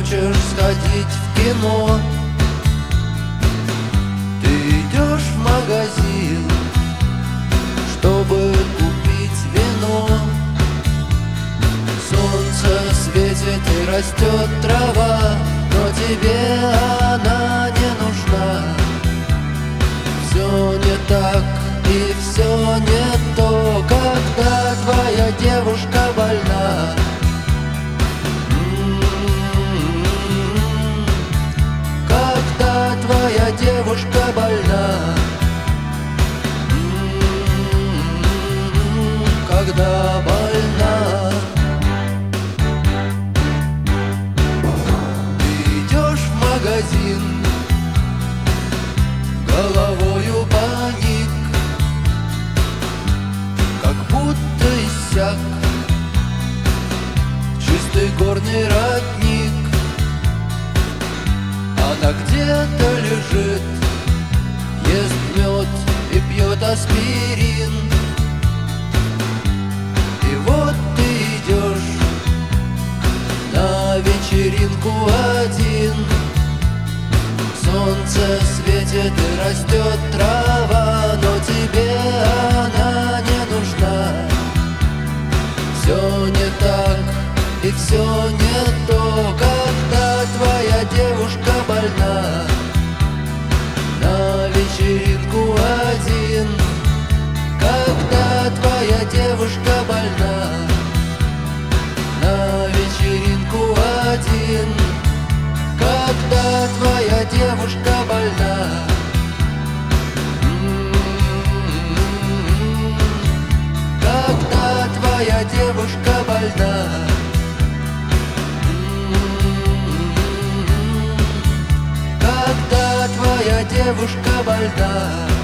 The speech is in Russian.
хочешь сходить в кино. Ты идешь в магазин, чтобы купить вино. Солнце светит и растет трава, но тебе она не нужна. Все не так и все не то, когда твоя девушка больна. Когда твоя девушка больна. Когда больна. Ты идешь в магазин, головою паник, как будто иссяк чистый горный родник. Она где-то лежит, ест мед и пьет аспирин. И вот ты идешь на вечеринку один. Солнце светит и растет трава, но тебе она не нужна. Все не так и все не то, когда твоя девушка больна. На вечеринку один. Когда твоя девушка больна. На вечеринку один. Когда твоя девушка больна. Когда твоя девушка больна. Когда твоя девушка больна.